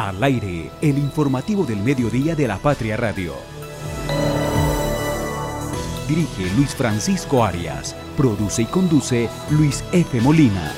Al aire, el informativo del mediodía de la Patria Radio. Dirige Luis Francisco Arias. Produce y conduce Luis F. Molina.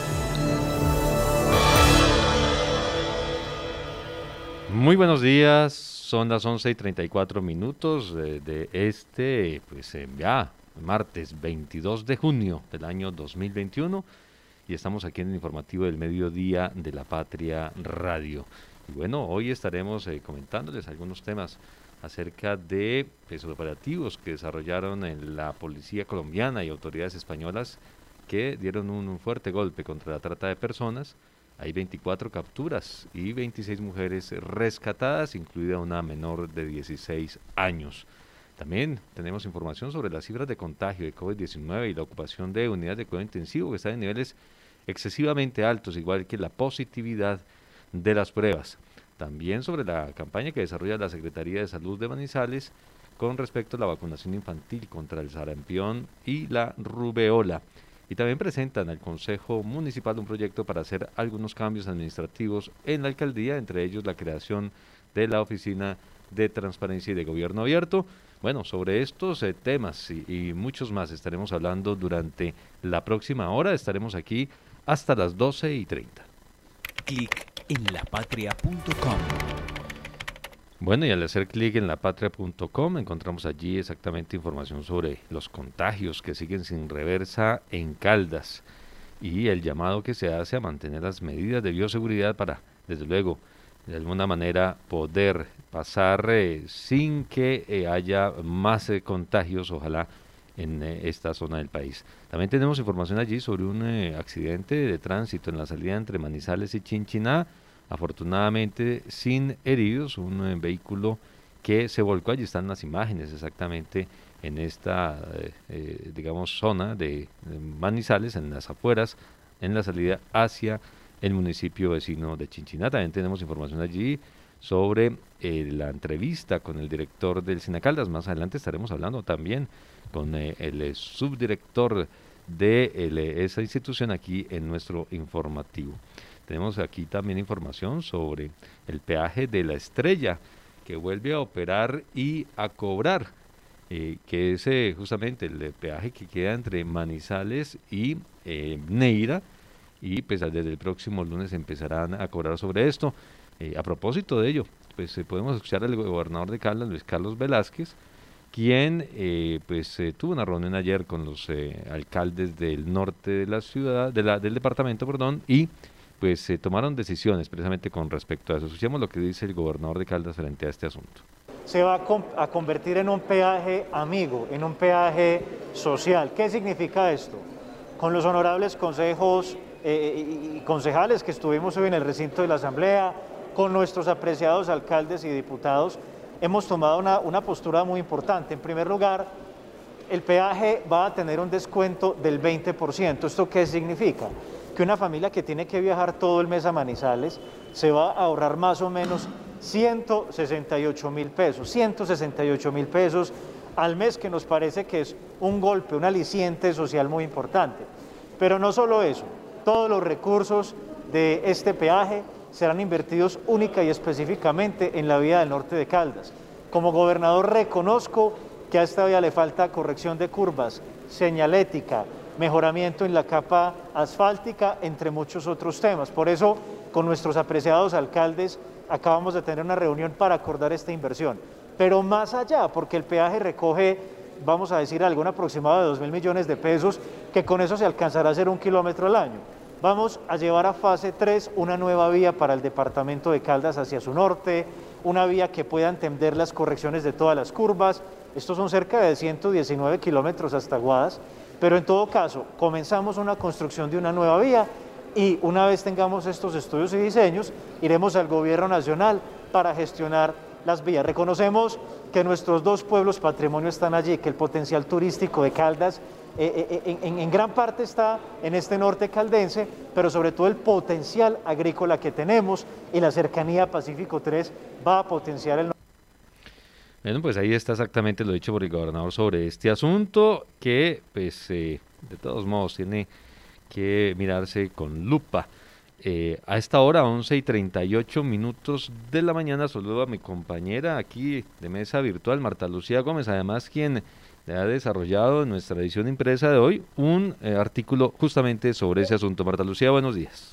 Muy buenos días, son las 11:34 de este, ya martes 22 de junio del año 2021 y estamos aquí en el informativo del mediodía de la Patria Radio. Y bueno, hoy estaremos comentándoles algunos temas acerca de operativos que desarrollaron en la policía colombiana y autoridades españolas que dieron un fuerte golpe contra la trata de personas. Hay 24 capturas y 26 mujeres rescatadas, incluida una menor de 16 años. También tenemos información sobre las cifras de contagio de COVID-19 y la ocupación de unidades de cuidado intensivo que están en niveles excesivamente altos, igual que la positividad de las pruebas. También sobre la campaña que desarrolla la Secretaría de Salud de Manizales con respecto a la vacunación infantil contra el sarampión y la rubeola. Y también presentan al Consejo Municipal un proyecto para hacer algunos cambios administrativos en la alcaldía, entre ellos la creación de la Oficina de Transparencia y de Gobierno Abierto. Bueno, sobre estos temas y muchos más estaremos hablando durante la próxima hora. Estaremos aquí hasta las 12:30. Clic en lapatria.com. Bueno, y al hacer clic en lapatria.com encontramos allí exactamente información sobre los contagios que siguen sin reversa en Caldas y el llamado que se hace a mantener las medidas de bioseguridad para, desde luego, de alguna manera poder pasar sin que haya más contagios, ojalá, en esta zona del país. También tenemos información allí sobre un accidente de tránsito en la salida entre Manizales y Chinchiná. Afortunadamente sin heridos, un vehículo que se volcó, allí están las imágenes exactamente en esta, zona de Manizales, en las afueras, en la salida hacia el municipio vecino de Chinchiná. También tenemos información allí sobre la entrevista con el director del Sinacaldas. Más adelante estaremos hablando también con el subdirector de esa institución aquí en nuestro informativo. Tenemos aquí también información sobre el peaje de La Estrella, que vuelve a operar y a cobrar, que es justamente el peaje que queda entre Manizales y Neira, y pues desde el próximo lunes empezarán a cobrar sobre esto. A propósito de ello, pues podemos escuchar al gobernador de Caldas, Luis Carlos Velázquez, quien tuvo una reunión ayer con los alcaldes del norte de la ciudad, del departamento, y pues se tomaron decisiones precisamente con respecto a eso. Escuchemos lo que dice el gobernador de Caldas frente a este asunto. Se va a convertir en un peaje amigo, en un peaje social. ¿Qué significa esto? Con los honorables consejos y concejales que estuvimos hoy en el recinto de la Asamblea, con nuestros apreciados alcaldes y diputados, hemos tomado una postura muy importante. En primer lugar, el peaje va a tener un descuento del 20%. ¿Esto qué significa? Que una familia que tiene que viajar todo el mes a Manizales se va a ahorrar más o menos 168.000 pesos, 168.000 pesos al mes, que nos parece que es un golpe, un aliciente social muy importante. Pero no solo eso, todos los recursos de este peaje serán invertidos única y específicamente en la vía del norte de Caldas. Como gobernador reconozco que a esta vía le falta corrección de curvas, señalética, mejoramiento en la capa asfáltica, entre muchos otros temas. Por eso, con nuestros apreciados alcaldes, acabamos de tener una reunión para acordar esta inversión. Pero más allá, porque el peaje recoge, vamos a decir algo, un aproximado de 2.000 millones de pesos, que con eso se alcanzará a hacer 1 kilómetro al año. Vamos a llevar a fase 3 una nueva vía para el departamento de Caldas hacia su norte, una vía que pueda entender las correcciones de todas las curvas. Estos son cerca de 119 kilómetros hasta Guadas. Pero en todo caso, comenzamos una construcción de una nueva vía y una vez tengamos estos estudios y diseños, iremos al gobierno nacional para gestionar las vías. Reconocemos que nuestros dos pueblos patrimonio están allí, que el potencial turístico de Caldas en gran parte está en este norte caldense, pero sobre todo el potencial agrícola que tenemos y la cercanía a Pacífico 3 va a potenciar el norte. Bueno, pues ahí está exactamente lo dicho por el gobernador sobre este asunto, que pues de todos modos tiene que mirarse con lupa. A esta hora, 11:38 de la mañana, saludo a mi compañera aquí de mesa virtual, Marta Lucía Gómez, además quien ha desarrollado en nuestra edición impresa de hoy un artículo justamente sobre ese asunto. Marta Lucía, buenos días.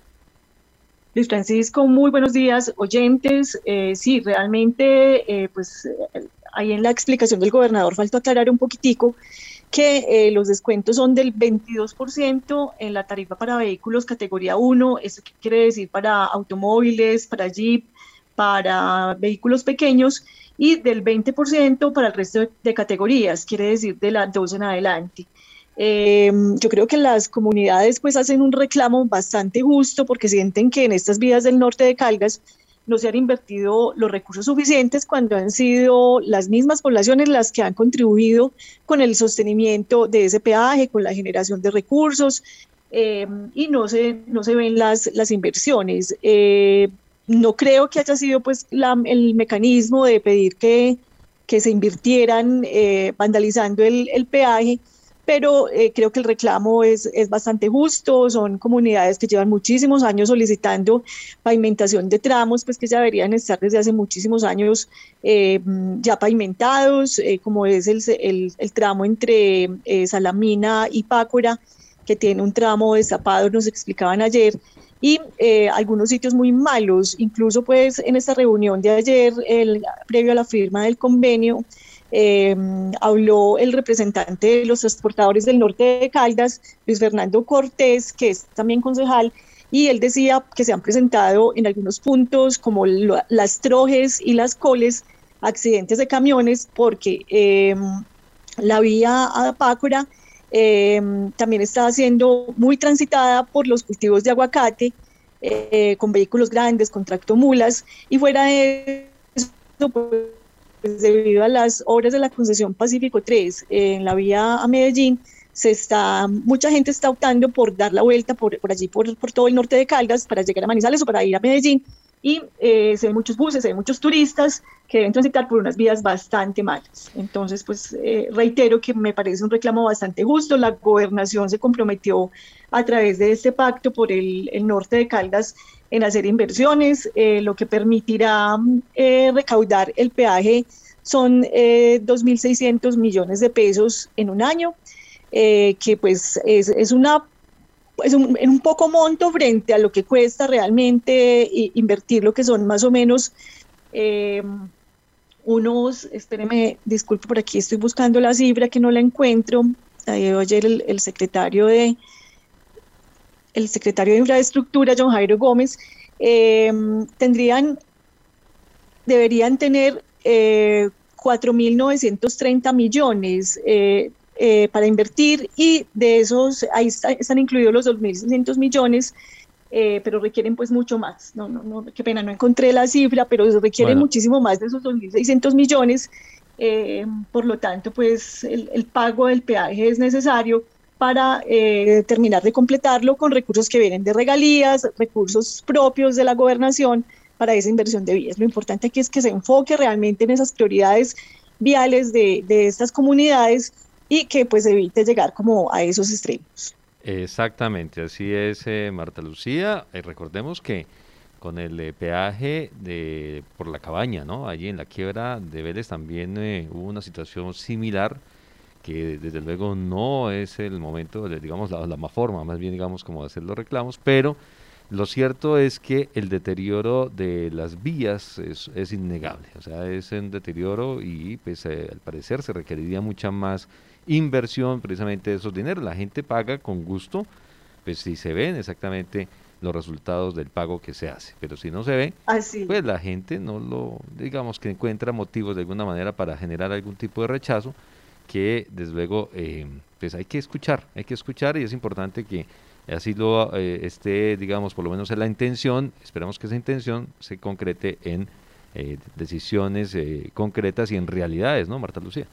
Luis Francisco, muy buenos días, oyentes. Sí, realmente, ahí en la explicación del gobernador faltó aclarar un poquitico que los descuentos son del 22% en la tarifa para vehículos categoría 1, eso quiere decir para automóviles, para Jeep, para vehículos pequeños, y del 20% para el resto de categorías, quiere decir de la 2 en adelante. Yo creo que las comunidades pues hacen un reclamo bastante justo porque sienten que en estas vías del norte de Caldas no se han invertido los recursos suficientes cuando han sido las mismas poblaciones las que han contribuido con el sostenimiento de ese peaje, con la generación de recursos, y no se ven las inversiones. No creo que haya sido pues el mecanismo de pedir que se invirtieran vandalizando el peaje, pero creo que el reclamo es bastante justo. Son comunidades que llevan muchísimos años solicitando pavimentación de tramos, pues que ya deberían estar desde hace muchísimos años ya pavimentados, como es el tramo entre Salamina y Pácora, que tiene un tramo destapado, nos explicaban ayer, y algunos sitios muy malos. Incluso pues en esta reunión de ayer, previo a la firma del convenio, habló el representante de los transportadores del norte de Caldas, Luis Fernando Cortés, que es también concejal, y él decía que se han presentado en algunos puntos, como las Trojes y las Coles, accidentes de camiones, porque la vía a Pácora también está siendo muy transitada por los cultivos de aguacate, con vehículos grandes, con tractomulas, y fuera de eso, pues debido a las obras de la concesión Pacífico 3 en la vía a Medellín, mucha gente está optando por dar la vuelta por allí, por todo el norte de Caldas, para llegar a Manizales o para ir a Medellín, y se ven muchos buses, se ven muchos turistas que deben transitar por unas vías bastante malas. Entonces, pues reitero que me parece un reclamo bastante justo. La gobernación se comprometió a través de este pacto por el norte de Caldas en hacer inversiones, lo que permitirá recaudar el peaje son 2.600 millones de pesos en un año, que pues es un poco monto frente a lo que cuesta realmente invertir, lo que son más o menos espéreme, disculpe, por aquí estoy buscando la cifra que no la encuentro. Ayer el secretario de Infraestructura, John Jairo Gómez, deberían tener 4.930 millones para invertir, y de esos ahí están incluidos los 2.600 millones, pero requieren pues mucho más. No, qué pena, no encontré la cifra, pero requieren muchísimo más de esos 2.600 millones. Por lo tanto, pues el pago del peaje es necesario para terminar de completarlo con recursos que vienen de regalías, recursos propios de la gobernación para esa inversión de vías. Lo importante aquí es que se enfoque realmente en esas prioridades viales de estas comunidades y que pues evite llegar como a esos extremos. Exactamente, así es, Marta Lucía. Recordemos que con el peaje por la cabaña, ¿no? Allí en la quiebra de Vélez también hubo una situación similar, que desde luego no es el momento, digamos, la más forma, más bien digamos, como de hacer los reclamos, pero lo cierto es que el deterioro de las vías es innegable. O sea, es un deterioro y pues al parecer se requeriría mucha más inversión precisamente de esos dineros. La gente paga con gusto, pues si se ven exactamente los resultados del pago que se hace, pero si no se ve, pues la gente digamos que encuentra motivos de alguna manera para generar algún tipo de rechazo, que desde luego pues hay que escuchar, y es importante que así esté, digamos, por lo menos en la intención. Esperamos que esa intención se concrete en decisiones concretas y en realidades, ¿no, Marta Lucía?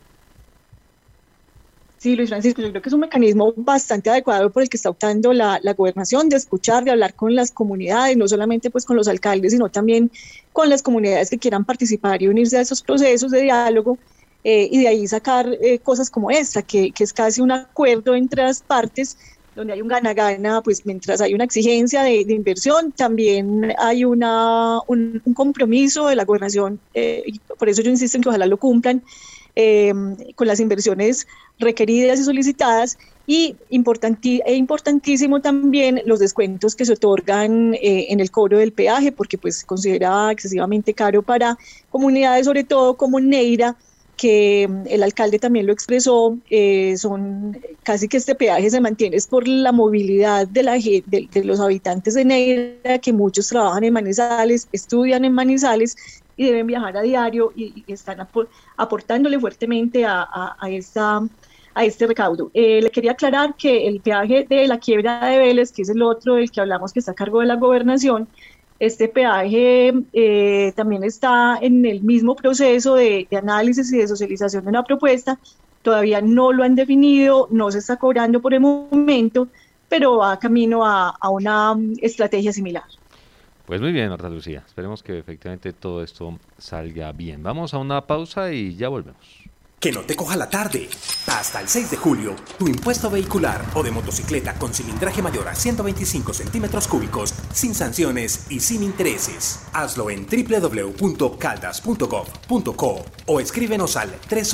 Sí, Luis Francisco, yo creo que es un mecanismo bastante adecuado por el que está optando la gobernación, de escuchar, de hablar con las comunidades, no solamente pues con los alcaldes, sino también con las comunidades que quieran participar y unirse a esos procesos de diálogo, y de ahí sacar cosas como esta, que es casi un acuerdo entre las partes donde hay un gana-gana, pues mientras hay una exigencia de inversión, también hay un compromiso de la gobernación, y por eso yo insisto en que ojalá lo cumplan, con las inversiones requeridas y solicitadas, y importantísimo también los descuentos que se otorgan en el cobro del peaje, porque pues se considera excesivamente caro para comunidades, sobre todo como Neira, que el alcalde también lo expresó, son casi que este peaje se mantiene es por la movilidad de los habitantes de Neira, que muchos trabajan en Manizales, estudian en Manizales y deben viajar a diario y están aportándole fuertemente a este recaudo. Le quería aclarar que el peaje de la quiebra de Vélez, que es el otro del que hablamos que está a cargo de la gobernación, este peaje también está en el mismo proceso de análisis y de socialización de una propuesta. Todavía no lo han definido, no se está cobrando por el momento, pero va camino a una estrategia similar. Pues muy bien, Marta Lucía. Esperemos que efectivamente todo esto salga bien. Vamos a una pausa y ya volvemos. Que no te coja la tarde. Hasta el 6 de julio, tu impuesto vehicular o de motocicleta con cilindraje mayor a 125 centímetros cúbicos, sin sanciones y sin intereses. Hazlo en www.caldas.gov.co o escríbenos al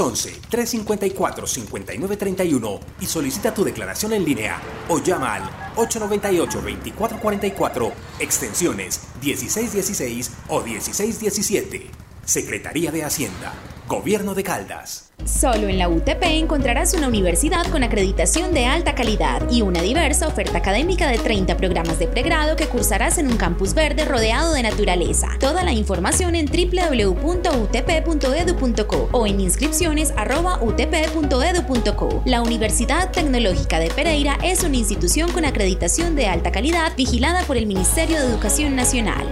311-354-5931 y solicita tu declaración en línea o llama al 898-2444, extensiones 1616 o 1617. Secretaría de Hacienda, Gobierno de Caldas. Solo en la UTP encontrarás una universidad con acreditación de alta calidad y una diversa oferta académica de 30 programas de pregrado que cursarás en un campus verde rodeado de naturaleza. Toda la información en www.utp.edu.co o en inscripciones@utp.edu.co. La Universidad Tecnológica de Pereira es una institución con acreditación de alta calidad vigilada por el Ministerio de Educación Nacional.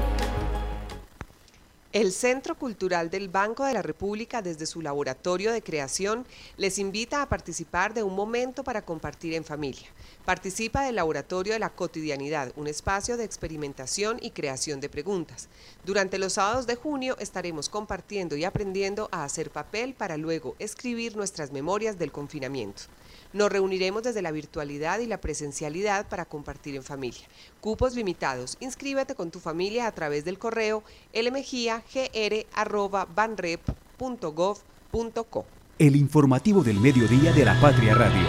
El Centro Cultural del Banco de la República, desde su laboratorio de creación, les invita a participar de un momento para compartir en familia. Participa del Laboratorio de la Cotidianidad, un espacio de experimentación y creación de preguntas. Durante los sábados de junio estaremos compartiendo y aprendiendo a hacer papel para luego escribir nuestras memorias del confinamiento. Nos reuniremos desde la virtualidad y la presencialidad para compartir en familia. Cupos limitados. Inscríbete con tu familia a través del correo lmgia@banrep.gov.co. El informativo del mediodía de la Patria Radio.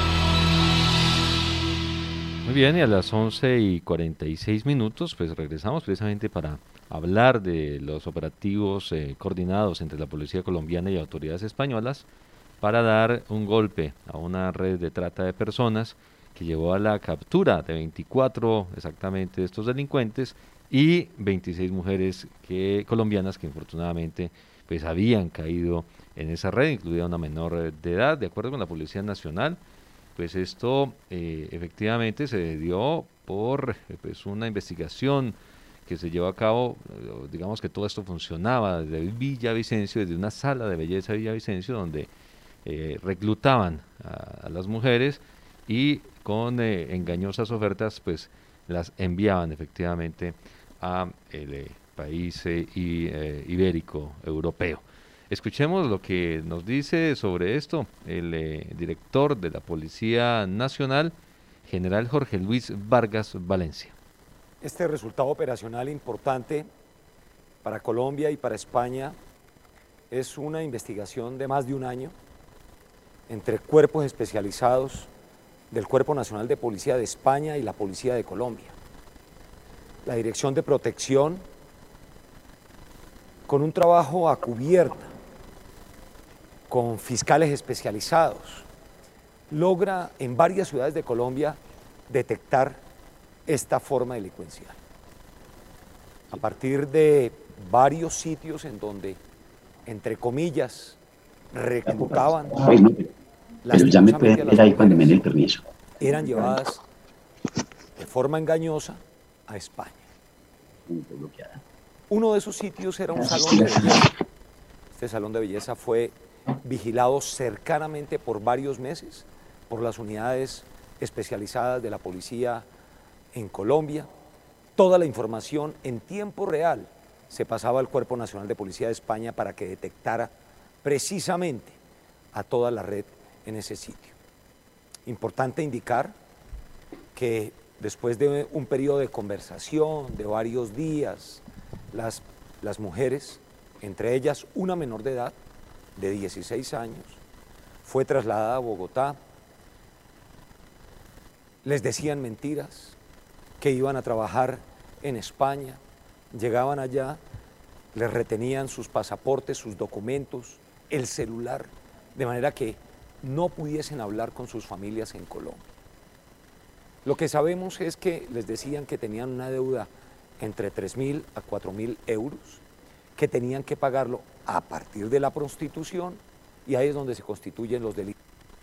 Muy bien, y a las 11:46 pues regresamos precisamente para hablar de los operativos coordinados entre la Policía Colombiana y autoridades españolas para dar un golpe a una red de trata de personas que llevó a la captura de 24 exactamente de estos delincuentes y 26 mujeres colombianas que infortunadamente pues habían caído en esa red, incluida una menor de edad. De acuerdo con la Policía Nacional, pues esto efectivamente se dio por pues una investigación que se llevó a cabo. Digamos que todo esto funcionaba desde Villavicencio, desde una sala de belleza de Villavicencio, donde reclutaban a las mujeres y con engañosas ofertas pues las enviaban efectivamente a el país ibérico europeo. Escuchemos lo que nos dice sobre esto el director de la Policía Nacional, general Jorge Luis Vargas Valencia. Este resultado operacional importante para Colombia y para España es una investigación de más de un año entre cuerpos especializados del Cuerpo Nacional de Policía de España y la Policía de Colombia. La Dirección de Protección, con un trabajo a cubierta, con fiscales especializados, logra en varias ciudades de Colombia detectar esta forma delincuencial. A partir de varios sitios en donde, entre comillas, reclutaban pero ya me pueden ver ahí cuando me den el permiso. Eran llevadas de forma engañosa a España. Uno de esos sitios era un salón de belleza. Este salón de belleza fue vigilado cercanamente por varios meses por las unidades especializadas de la policía en Colombia. Toda la información en tiempo real se pasaba al Cuerpo Nacional de Policía de España para que detectara precisamente a toda la red en ese sitio. Importante indicar que después de un periodo de conversación de varios días, las mujeres, entre ellas una menor de edad, de 16 años, fue trasladada a Bogotá. Les decían mentiras, que iban a trabajar en España, llegaban allá, les retenían sus pasaportes, sus documentos, el celular, de manera que no pudiesen hablar con sus familias en Colombia. Lo que sabemos es que les decían que tenían una deuda entre 3.000 a 4.000 euros, que tenían que pagarlo a partir de la prostitución, y ahí es donde se constituyen los delitos.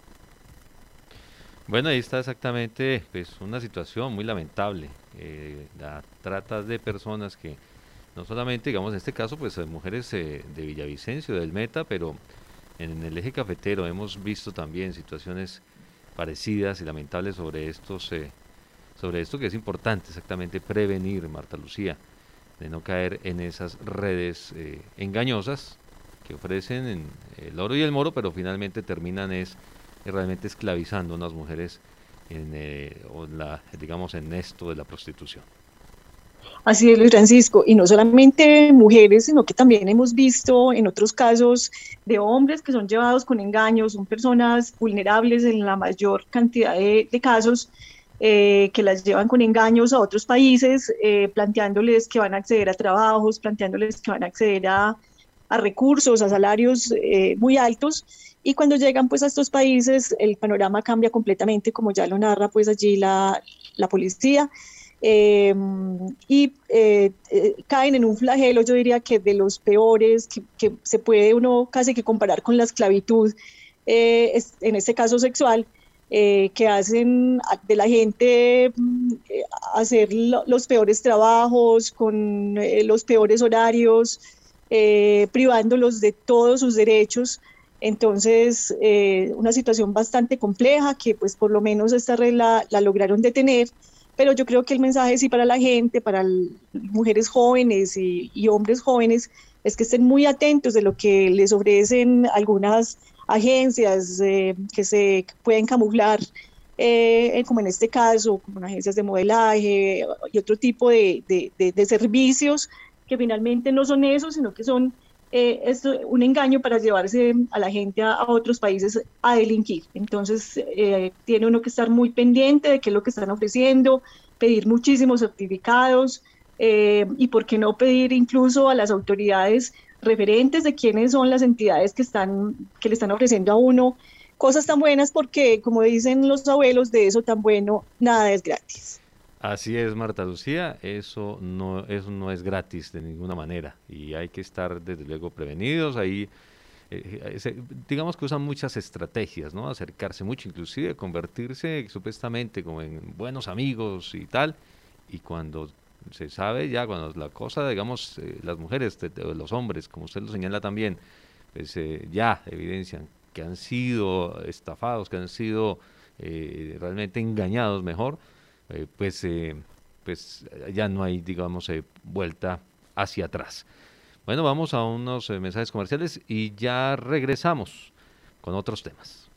Bueno, ahí está exactamente pues, una situación muy lamentable, la trata de personas que no solamente, digamos, en este caso, pues mujeres de Villavicencio, del Meta, pero en el eje cafetero hemos visto también situaciones parecidas y lamentables sobre esto que es importante exactamente prevenir, Marta Lucía, de no caer en esas redes engañosas que ofrecen el oro y el moro, pero finalmente terminan realmente esclavizando a unas mujeres en esto de la prostitución. Así es, Luis Francisco, y no solamente mujeres, sino que también hemos visto en otros casos de hombres que son llevados con engaños, son personas vulnerables en la mayor cantidad de casos, que las llevan con engaños a otros países, planteándoles que van a acceder a trabajos, planteándoles que van a acceder a recursos, a salarios muy altos, y cuando llegan pues a estos países el panorama cambia completamente, como ya lo narra pues allí la policía, caen en un flagelo, yo diría que de los peores, que se puede uno casi que comparar con la esclavitud, en este caso sexual, que hacen de la gente hacer los peores trabajos, con los peores horarios, privándolos de todos sus derechos. Entonces, una situación bastante compleja que pues por lo menos esta red la lograron detener, pero yo creo que el mensaje sí para la gente, para mujeres jóvenes y hombres jóvenes, es que estén muy atentos de lo que les ofrecen algunas agencias que se pueden camuflar, como en este caso, como agencias de modelaje y otro tipo de servicios que finalmente no son eso, sino que son un engaño para llevarse a la gente a otros países a delinquir. Entonces tiene uno que estar muy pendiente de qué es lo que están ofreciendo, pedir muchísimos certificados y por qué no pedir incluso a las autoridades referentes de quiénes son las entidades que le están ofreciendo a uno cosas tan buenas, porque como dicen los abuelos, de eso tan bueno nada es gratis. Así es, Marta Lucía, eso no es gratis de ninguna manera y hay que estar desde luego prevenidos. Ahí digamos que usan muchas estrategias, ¿no? Acercarse mucho, inclusive convertirse supuestamente como en buenos amigos y tal, y cuando se sabe ya, cuando la cosa, digamos, las mujeres, los hombres, como usted lo señala también, pues ya evidencian que han sido estafados, que han sido realmente engañados mejor, pues ya no hay, digamos, vuelta hacia atrás. Bueno, vamos a unos mensajes comerciales y ya regresamos con otros temas.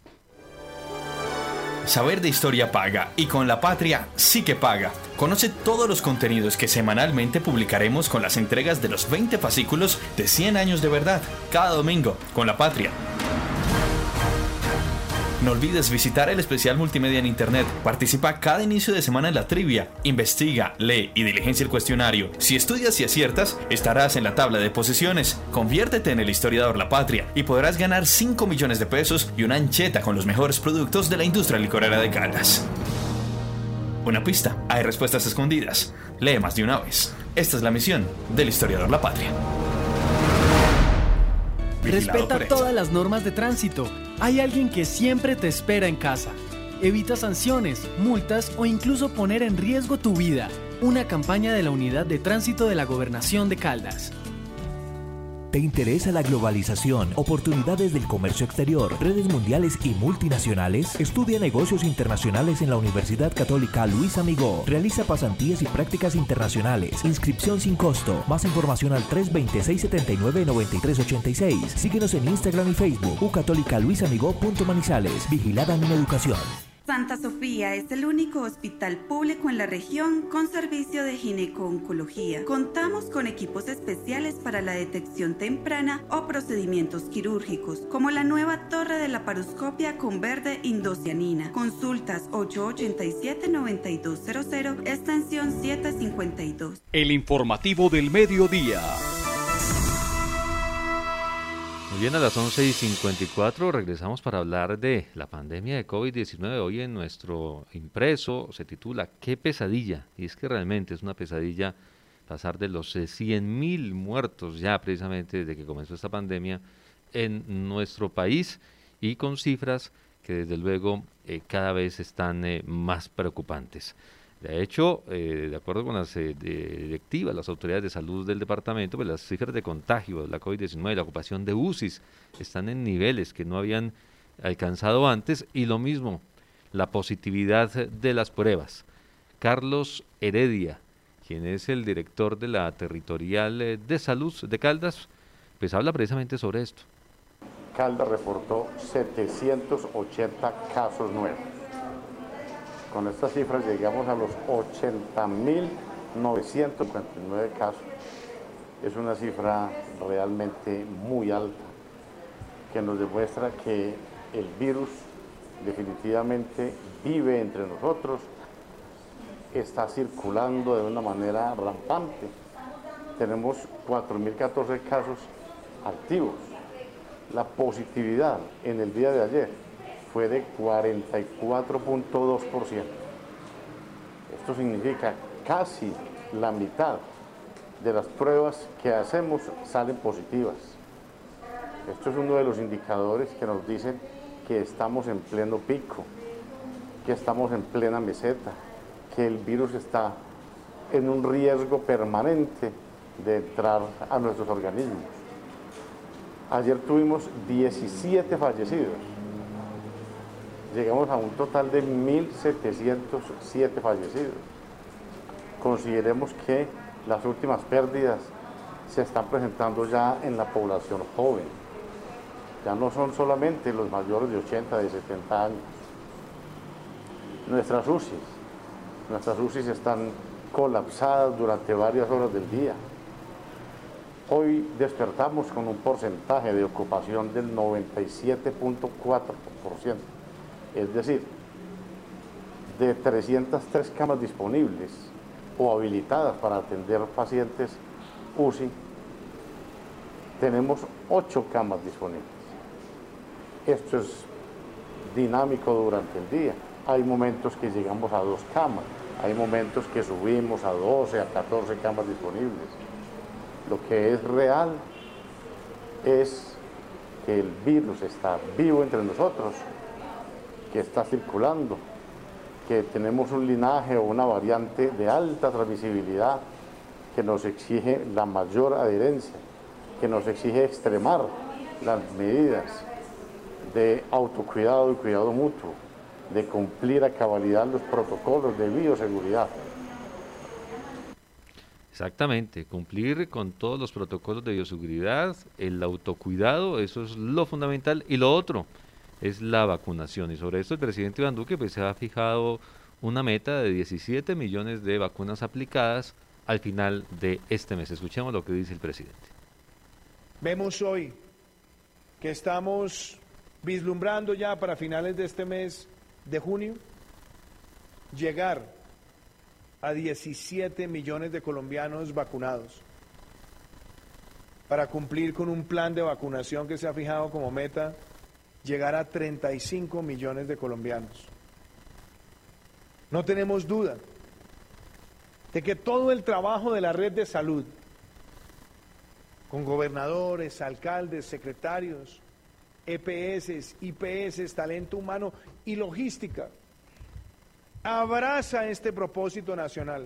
Saber de historia paga, y con La Patria sí que paga. Conoce todos los contenidos que semanalmente publicaremos con las entregas de los 20 fascículos de 100 años de verdad, cada domingo, con La Patria. No olvides visitar el especial multimedia en internet. Participa cada inicio de semana en la trivia. Investiga, lee y diligencia el cuestionario. Si estudias y aciertas, estarás en la tabla de posiciones. Conviértete en el historiador La Patria y podrás ganar 5 millones de pesos y una ancheta con los mejores productos de la industria licorera de Caldas. Una pista: hay respuestas escondidas. Lee más de una vez. Esta es la misión del historiador La Patria. Respeta todas las normas de tránsito. Hay alguien que siempre te espera en casa. Evita sanciones, multas o incluso poner en riesgo tu vida. Una campaña de la Unidad de Tránsito de la Gobernación de Caldas. ¿Te interesa la globalización, oportunidades del comercio exterior, redes mundiales y multinacionales? Estudia negocios internacionales en la Universidad Católica Luis Amigó. Realiza pasantías y prácticas internacionales. Inscripción sin costo. Más información al 320-679-9386. Síguenos en Instagram y Facebook. ucatolicaluisamigó.manizales. Vigilada Mineducación. Santa Sofía es el único hospital público en la región con servicio de gineco-oncología. Contamos con equipos especiales para la detección temprana o procedimientos quirúrgicos, como la nueva torre de laparoscopia con verde indocianina. Consultas 887-9200, extensión 752. El informativo del mediodía. Muy bien, a las 11:54 regresamos para hablar de la pandemia de COVID-19. Hoy en nuestro impreso se titula ¿Qué pesadilla? Y es que realmente es una pesadilla pasar de los 100.000 muertos ya precisamente desde que comenzó esta pandemia en nuestro país, y con cifras que desde luego cada vez están más preocupantes. De hecho, de acuerdo con las directivas, las autoridades de salud del departamento, pues las cifras de contagio de la COVID-19 y la ocupación de UCIs están en niveles que no habían alcanzado antes, y lo mismo, la positividad de las pruebas. Carlos Heredia, quien es el director de la Territorial de Salud de Caldas, pues habla precisamente sobre esto. Caldas reportó 780 casos nuevos. Con estas cifras llegamos a los 80.959 casos. Es una cifra realmente muy alta, que nos demuestra que el virus definitivamente vive entre nosotros, está circulando de una manera rampante. Tenemos 4.014 casos activos. La positividad en el día de ayer fue de 44.2%. Esto significa casi la mitad de las pruebas que hacemos salen positivas. Esto es uno de los indicadores que nos dicen que estamos en pleno pico, que estamos en plena meseta, que el virus está en un riesgo permanente de entrar a nuestros organismos. Ayer tuvimos 17 fallecidos. Llegamos a un total de 1.707 fallecidos. Consideremos que las últimas pérdidas se están presentando ya en la población joven. Ya no son solamente los mayores de 80, de 70 años. Nuestras UCIs están colapsadas durante varias horas del día. Hoy despertamos con un porcentaje de ocupación del 97.4%. Es decir, de 303 camas disponibles o habilitadas para atender pacientes UCI, tenemos 8 camas disponibles. Esto es dinámico durante el día. Hay momentos que llegamos a 2 camas, hay momentos que subimos a 12, a 14 camas disponibles. Lo que es real es que el virus está vivo entre nosotros, que está circulando, que tenemos un linaje o una variante de alta transmisibilidad que nos exige la mayor adherencia, que nos exige extremar las medidas de autocuidado y cuidado mutuo, de cumplir a cabalidad los protocolos de bioseguridad. Exactamente, cumplir con todos los protocolos de bioseguridad, el autocuidado, eso es lo fundamental, y lo otro es la vacunación. Y sobre esto el presidente Iván Duque pues se ha fijado una meta de 17 millones de vacunas aplicadas al final de este mes. Escuchemos lo que dice el presidente. Vemos hoy que estamos vislumbrando ya para finales de este mes de junio llegar a 17 millones de colombianos vacunados, para cumplir con un plan de vacunación que se ha fijado como meta llegar a 35 millones de colombianos. No tenemos duda de que todo el trabajo de la red de salud, con gobernadores, alcaldes, secretarios, EPS, IPS, talento humano y logística, abraza este propósito nacional,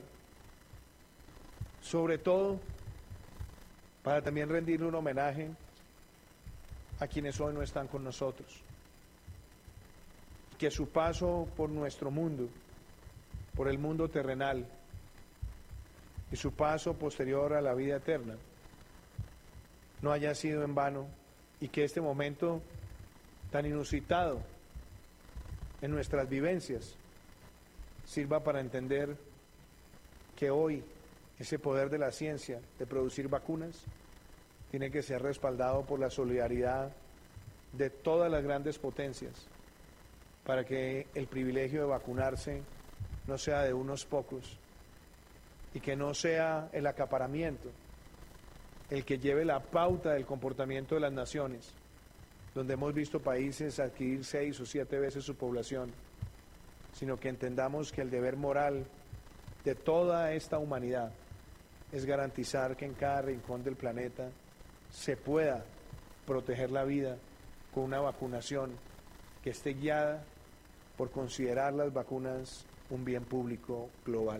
sobre todo para también rendirle un homenaje a quienes hoy no están con nosotros, que su paso por nuestro mundo, por el mundo terrenal, y su paso posterior a la vida eterna no haya sido en vano, y que este momento tan inusitado en nuestras vivencias, sirva para entender que hoy ese poder de la ciencia de producir vacunas tiene que ser respaldado por la solidaridad de todas las grandes potencias para que el privilegio de vacunarse no sea de unos pocos y que no sea el acaparamiento el que lleve la pauta del comportamiento de las naciones, donde hemos visto países adquirir 6 o 7 veces su población, sino que entendamos que el deber moral de toda esta humanidad es garantizar que en cada rincón del planeta se pueda proteger la vida con una vacunación que esté guiada por considerar las vacunas un bien público global.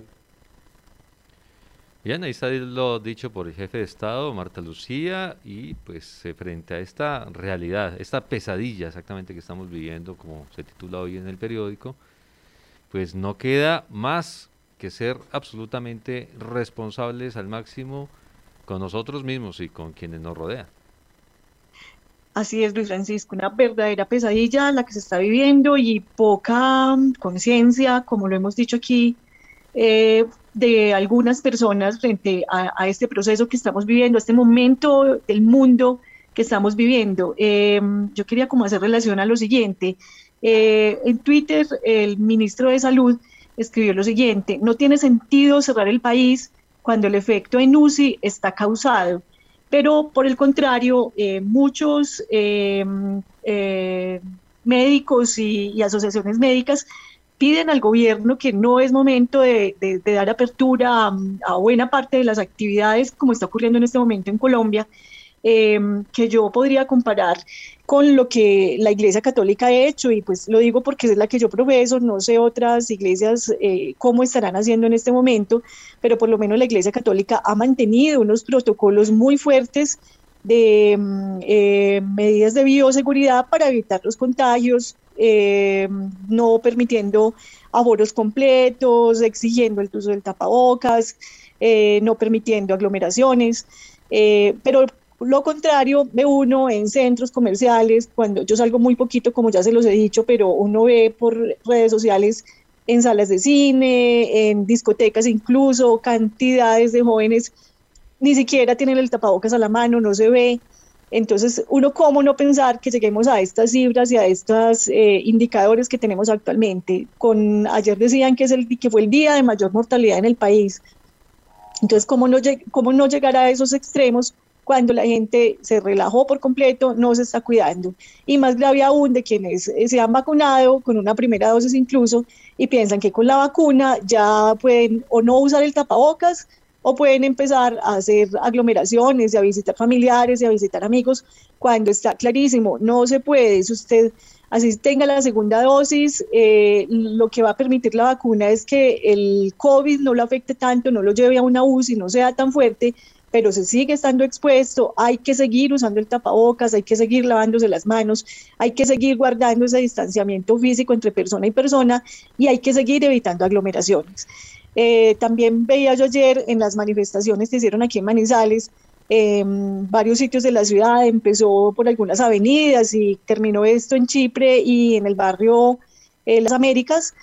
Bien, ahí está lo dicho por el jefe de Estado, Marta Lucía, y pues frente a esta realidad, esta pesadilla exactamente que estamos viviendo, como se titula hoy en el periódico, pues no queda más que ser absolutamente responsables al máximo con nosotros mismos y con quienes nos rodean. Así es, Luis Francisco, una verdadera pesadilla la que se está viviendo y poca conciencia, como lo hemos dicho aquí, de algunas personas frente a este proceso que estamos viviendo, a este momento del mundo que estamos viviendo. Yo quería como hacer relación a lo siguiente. En Twitter, el ministro de Salud escribió lo siguiente: no tiene sentido cerrar el país cuando el efecto en UCI está causado. Pero por el contrario, muchos médicos y asociaciones médicas piden al gobierno que no es momento de dar apertura a buena parte de las actividades como está ocurriendo en este momento en Colombia, que yo podría comparar con lo que la Iglesia Católica ha hecho, y pues lo digo porque es la que yo profeso, no sé otras iglesias cómo estarán haciendo en este momento, pero por lo menos la Iglesia Católica ha mantenido unos protocolos muy fuertes de medidas de bioseguridad para evitar los contagios, no permitiendo aforos completos, exigiendo el uso del tapabocas, no permitiendo aglomeraciones, pero lo contrario me uno en centros comerciales, cuando yo salgo muy poquito, como ya se los he dicho, pero uno ve por redes sociales, en salas de cine, en discotecas incluso, cantidades de jóvenes ni siquiera tienen el tapabocas a la mano, no se ve. Entonces, uno cómo no pensar que lleguemos a estas cifras y a estos indicadores que tenemos actualmente. Ayer decían que fue el día de mayor mortalidad en el país. Entonces, ¿cómo no llegar a esos extremos cuando la gente se relajó por completo, no se está cuidando? Y más grave aún de quienes se han vacunado con una primera dosis incluso y piensan que con la vacuna ya pueden o no usar el tapabocas o pueden empezar a hacer aglomeraciones y a visitar familiares y a visitar amigos, cuando está clarísimo, no se puede. Si usted así tenga la segunda dosis, lo que va a permitir la vacuna es que el COVID no lo afecte tanto, no lo lleve a una UCI, no sea tan fuerte, pero se sigue estando expuesto. Hay que seguir usando el tapabocas, hay que seguir lavándose las manos, hay que seguir guardando ese distanciamiento físico entre persona y persona y hay que seguir evitando aglomeraciones. También veía yo ayer en las manifestaciones que hicieron aquí en Manizales, varios sitios de la ciudad, empezó por algunas avenidas y terminó esto en Chipre y en el barrio Las Américas,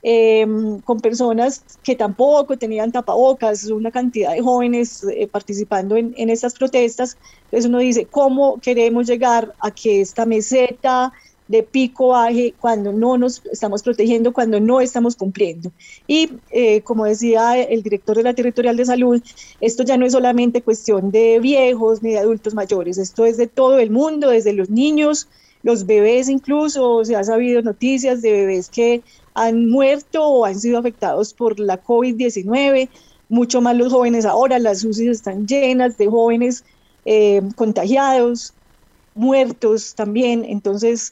con personas que tampoco tenían tapabocas, una cantidad de jóvenes participando en estas protestas. Entonces uno dice, ¿cómo queremos llegar a que esta meseta de pico baje cuando no nos estamos protegiendo, cuando no estamos cumpliendo? Y como decía el director de la Territorial de Salud, esto ya no es solamente cuestión de viejos ni de adultos mayores, esto es de todo el mundo, desde los niños, los bebés incluso. Se ha sabido noticias de bebés que han muerto o han sido afectados por la COVID-19, mucho más los jóvenes ahora, las UCIs están llenas de jóvenes contagiados, muertos también. Entonces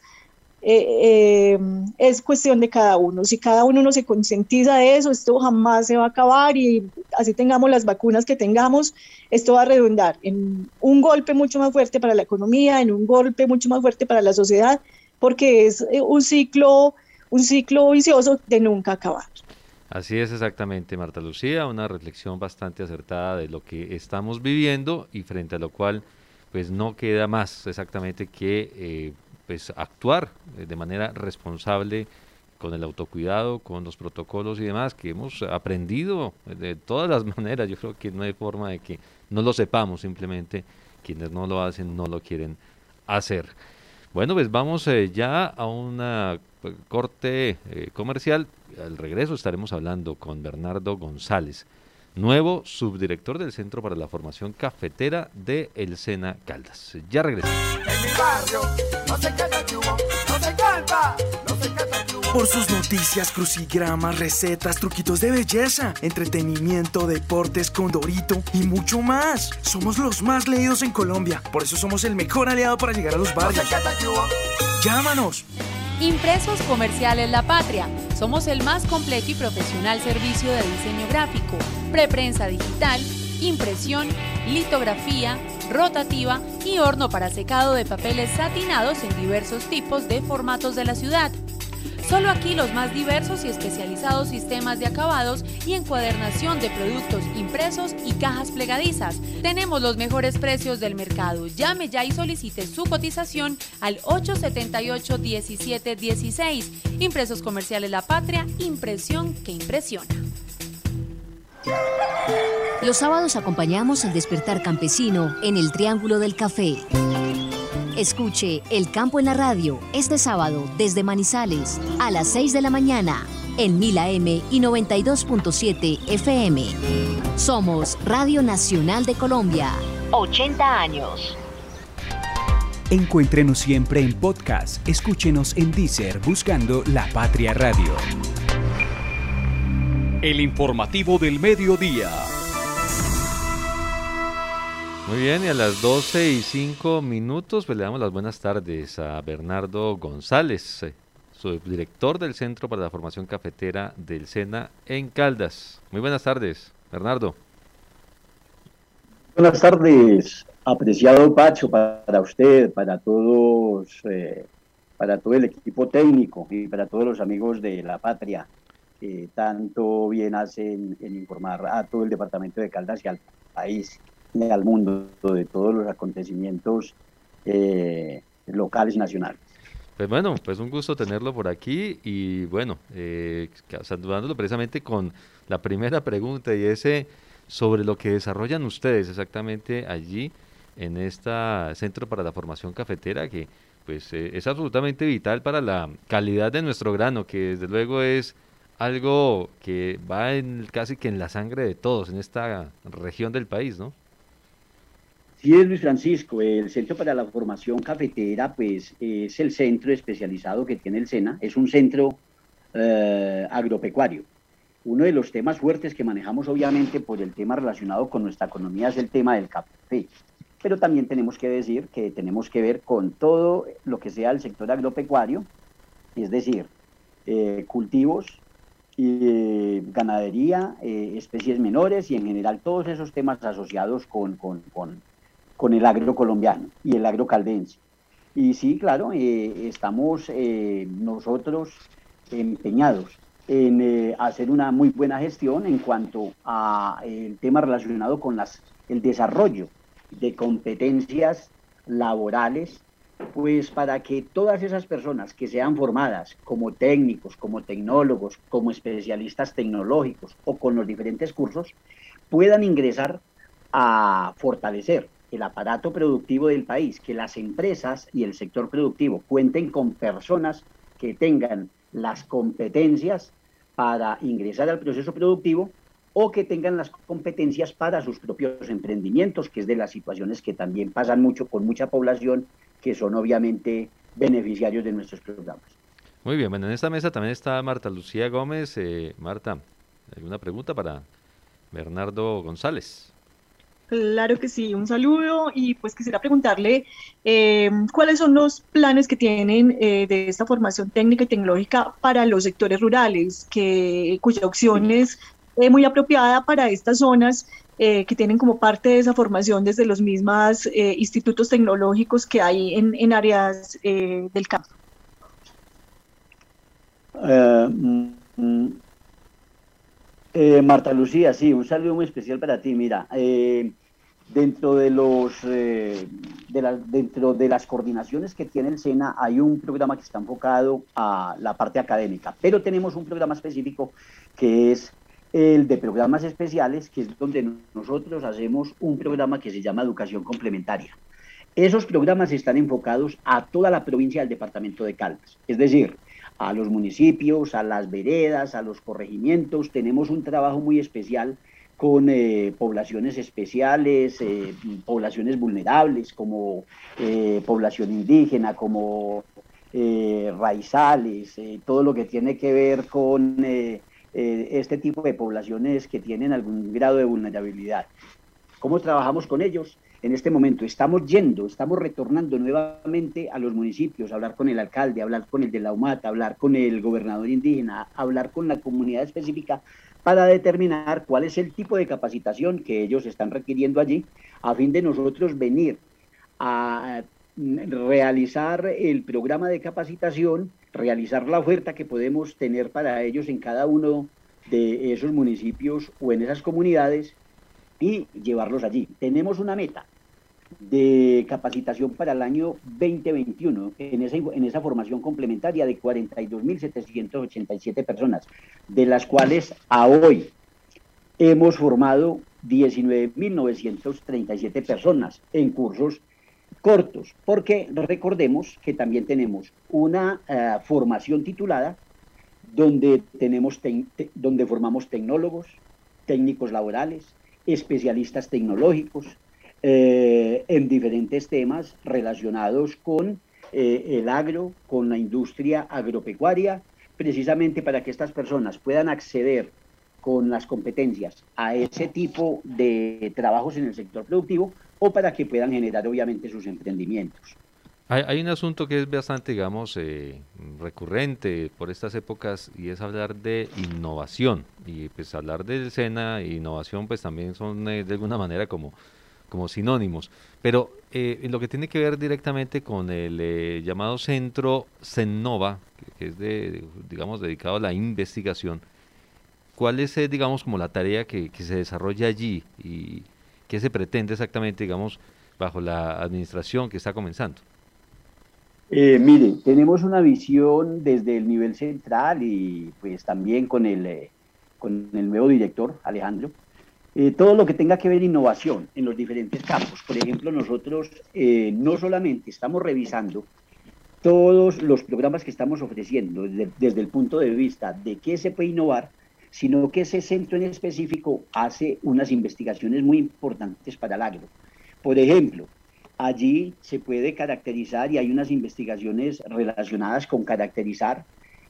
es cuestión de cada uno. Si cada uno no se concientiza de eso, esto jamás se va a acabar, y así tengamos las vacunas que tengamos, esto va a redundar en un golpe mucho más fuerte para la economía, en un golpe mucho más fuerte para la sociedad, porque es un ciclo vicioso de nunca acabar. Así es exactamente, Marta Lucía, una reflexión bastante acertada de lo que estamos viviendo y frente a lo cual pues no queda más exactamente que pues actuar de manera responsable con el autocuidado, con los protocolos y demás, que hemos aprendido de todas las maneras. Yo creo que no hay forma de que no lo sepamos, simplemente quienes no lo hacen no lo quieren hacer. Bueno, pues vamos ya a una corte comercial. Al regreso estaremos hablando con Bernardo González, nuevo subdirector del Centro para la Formación Cafetera de El Sena Caldas. Ya regresamos. En mi barrio no se canta el yugo, no se canta, no se canta el yugo. Por sus noticias, crucigramas, recetas, truquitos de belleza, entretenimiento, deportes, Condorito y mucho más. Somos los más leídos en Colombia, por eso somos el mejor aliado para llegar a los barrios. No se canta el yugo. ¡Llámanos! Impresos Comerciales La Patria. Somos el más completo y profesional servicio de diseño gráfico, preprensa digital, impresión, litografía, rotativa y horno para secado de papeles satinados en diversos tipos de formatos de la ciudad. Solo aquí los más diversos y especializados sistemas de acabados y encuadernación de productos impresos y cajas plegadizas. Tenemos los mejores precios del mercado. Llame ya y solicite su cotización al 878-1716. Impresos Comerciales La Patria, impresión que impresiona. Los sábados acompañamos el despertar campesino en el Triángulo del Café. Escuche El Campo en la Radio este sábado desde Manizales a las 6 de la mañana en 1000 AM y 92.7 FM. Somos Radio Nacional de Colombia. 80 años. Encuéntrenos siempre en podcast. Escúchenos en Deezer buscando La Patria Radio. El informativo del mediodía. Muy bien, y a las 12:05 pues le damos las buenas tardes a Bernardo González, subdirector del Centro para la Formación Cafetera del SENA en Caldas. Muy buenas tardes, Bernardo. Buenas tardes, apreciado Pacho, para usted, para todos, para todo el equipo técnico y para todos los amigos de La Patria, que tanto bien hacen en informar a todo el departamento de Caldas y al país y al mundo de todos los acontecimientos locales y nacionales. Pues bueno, pues un gusto tenerlo por aquí y bueno, saludándolo precisamente con la primera pregunta y ese sobre lo que desarrollan ustedes exactamente allí en este Centro para la Formación Cafetera, que pues es absolutamente vital para la calidad de nuestro grano, que desde luego es algo que va casi que en la sangre de todos en esta región del país, ¿no? Sí, es Luis Francisco. El Centro para la Formación Cafetera pues es el centro especializado que tiene el SENA, es un centro agropecuario. Uno de los temas fuertes que manejamos obviamente por el tema relacionado con nuestra economía es el tema del café, pero también tenemos que decir que tenemos que ver con todo lo que sea el sector agropecuario, es decir, cultivos, y ganadería, especies menores y en general todos esos temas asociados con el agro colombiano y el agro caldense. Y sí, claro, estamos nosotros empeñados en hacer una muy buena gestión en cuanto a el tema relacionado con el desarrollo de competencias laborales, pues para que todas esas personas que sean formadas como técnicos, como tecnólogos, como especialistas tecnológicos o con los diferentes cursos, puedan ingresar a fortalecer el aparato productivo del país, que las empresas y el sector productivo cuenten con personas que tengan las competencias para ingresar al proceso productivo o que tengan las competencias para sus propios emprendimientos, que es de las situaciones que también pasan mucho con mucha población que son obviamente beneficiarios de nuestros programas. Muy bien, bueno, en esta mesa también está Marta Lucía Gómez. Marta, ¿alguna pregunta para Bernardo González? Claro que sí, un saludo y pues quisiera preguntarle cuáles son los planes que tienen de esta formación técnica y tecnológica para los sectores rurales, cuya opción es muy apropiada para estas zonas que tienen como parte de esa formación desde los mismos institutos tecnológicos que hay en áreas del campo. Marta Lucía, sí, un saludo muy especial para ti. Mira, Dentro de dentro de las coordinaciones que tiene el SENA hay un programa que está enfocado a la parte académica, pero tenemos un programa específico que es el de programas especiales, que es donde nosotros hacemos un programa que se llama Educación Complementaria. Esos programas están enfocados a toda la provincia del departamento de Caldas, es decir, a los municipios, a las veredas, a los corregimientos. Tenemos un trabajo muy especial con poblaciones especiales, poblaciones vulnerables, como población indígena, como raizales, todo lo que tiene que ver con este tipo de poblaciones que tienen algún grado de vulnerabilidad. ¿Cómo trabajamos con ellos? En este momento estamos retornando nuevamente a los municipios, a hablar con el alcalde, a hablar con el de la UMAT, a hablar con el gobernador indígena, a hablar con la comunidad específica para determinar cuál es el tipo de capacitación que ellos están requiriendo allí, a fin de nosotros venir a realizar el programa de capacitación, realizar la oferta que podemos tener para ellos en cada uno de esos municipios o en esas comunidades y llevarlos allí. Tenemos una meta de capacitación para el año 2021 en esa formación complementaria de 42.787 personas, de las cuales a hoy hemos formado 19.937 personas en cursos cortos, porque recordemos que también tenemos una formación titulada donde formamos tecnólogos, técnicos laborales, especialistas tecnológicos, en diferentes temas relacionados con el agro, con la industria agropecuaria, precisamente para que estas personas puedan acceder con las competencias a ese tipo de trabajos en el sector productivo o para que puedan generar obviamente sus emprendimientos. Hay un asunto que es bastante, digamos, recurrente por estas épocas y es hablar de innovación. Y pues hablar del SENA e innovación pues también son de alguna manera como sinónimos. Pero en lo que tiene que ver directamente con el llamado centro CENNOVA, que es digamos, dedicado a la investigación, ¿cuál es, digamos, como la tarea que se desarrolla allí y qué se pretende exactamente, digamos, bajo la administración que está comenzando? Mire, tenemos una visión desde el nivel central y pues también con el nuevo director, Alejandro, todo lo que tenga que ver innovación en los diferentes campos. Por ejemplo, nosotros no solamente estamos revisando todos los programas que estamos ofreciendo desde el punto de vista de qué se puede innovar, sino que ese centro en específico hace unas investigaciones muy importantes para el agro. Por ejemplo, allí se puede caracterizar y hay unas investigaciones relacionadas con caracterizar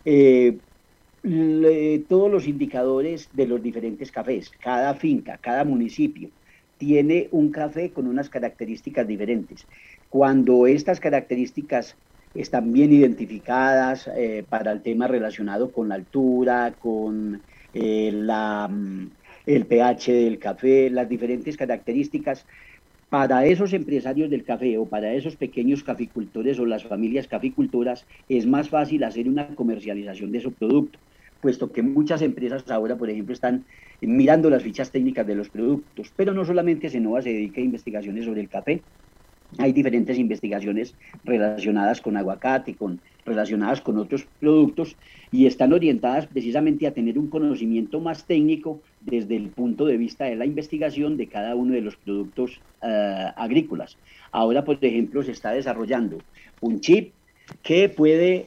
todos los indicadores de los diferentes cafés. Cada finca, cada municipio tiene un café con unas características diferentes. Cuando estas características están bien identificadas para el tema relacionado con la altura, con el pH del café, las diferentes características, para esos empresarios del café o para esos pequeños caficultores o las familias caficultoras es más fácil hacer una comercialización de su producto, puesto que muchas empresas ahora, por ejemplo, están mirando las fichas técnicas de los productos, pero no solamente CENNOVA se dedica a investigaciones sobre el café, hay diferentes investigaciones relacionadas con aguacate, relacionadas con otros productos y están orientadas precisamente a tener un conocimiento más técnico desde el punto de vista de la investigación de cada uno de los productos agrícolas. Ahora, por ejemplo, se está desarrollando un chip que puede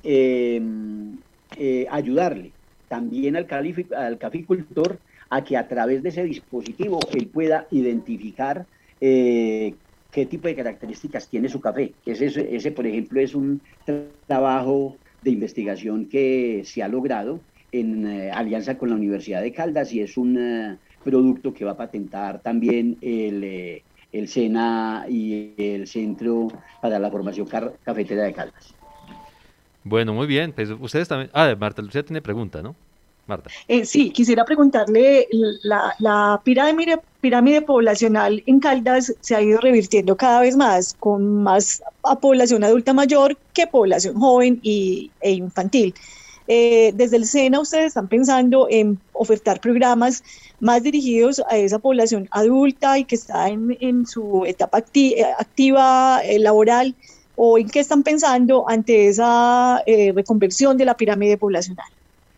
ayudarle también al caficultor a que a través de ese dispositivo él pueda identificar qué tipo de características tiene su café. Ese, por ejemplo, es un trabajo de investigación que se ha logrado en alianza con la Universidad de Caldas y es un producto que va a patentar también el SENA y el Centro para la Formación Cafetera de Caldas. Bueno, muy bien. Pues ustedes también... Marta Lucía tiene pregunta, ¿no? Marta. Sí, quisiera preguntarle, la pirámide poblacional en Caldas se ha ido revirtiendo cada vez más, con más a población adulta mayor que población joven e infantil. Desde el SENA ustedes están pensando en ofertar programas más dirigidos a esa población adulta y que está en su etapa activa laboral, o en qué están pensando ante esa reconversión de la pirámide poblacional.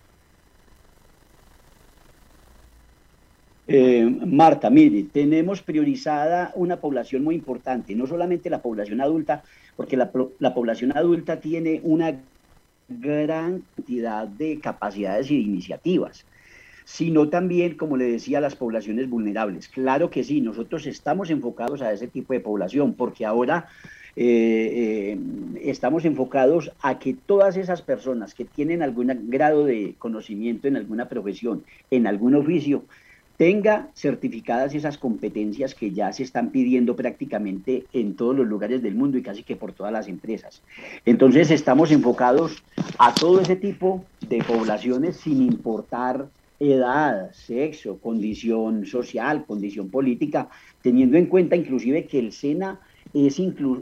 Marta, mire, tenemos priorizada una población muy importante, no solamente la población adulta, porque la población adulta tiene una gran cantidad de capacidades y de iniciativas, sino también, como le decía, las poblaciones vulnerables. Claro que sí, nosotros estamos enfocados a ese tipo de población, porque ahora estamos enfocados a que todas esas personas que tienen algún grado de conocimiento en alguna profesión, en algún oficio, tenga certificadas esas competencias que ya se están pidiendo prácticamente en todos los lugares del mundo y casi que por todas las empresas. Entonces estamos enfocados a todo ese tipo de poblaciones sin importar edad, sexo, condición social, condición política, teniendo en cuenta inclusive que el SENA es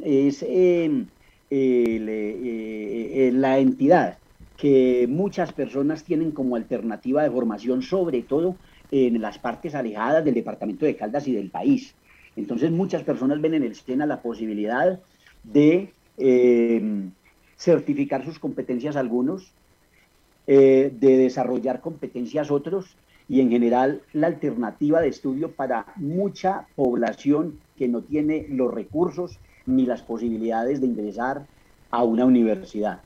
la entidad que muchas personas tienen como alternativa de formación, sobre todo en las partes alejadas del departamento de Caldas y del país. Entonces muchas personas ven en el SENA la posibilidad de certificar sus competencias algunos, de desarrollar competencias otros, y en general la alternativa de estudio para mucha población que no tiene los recursos ni las posibilidades de ingresar a una universidad.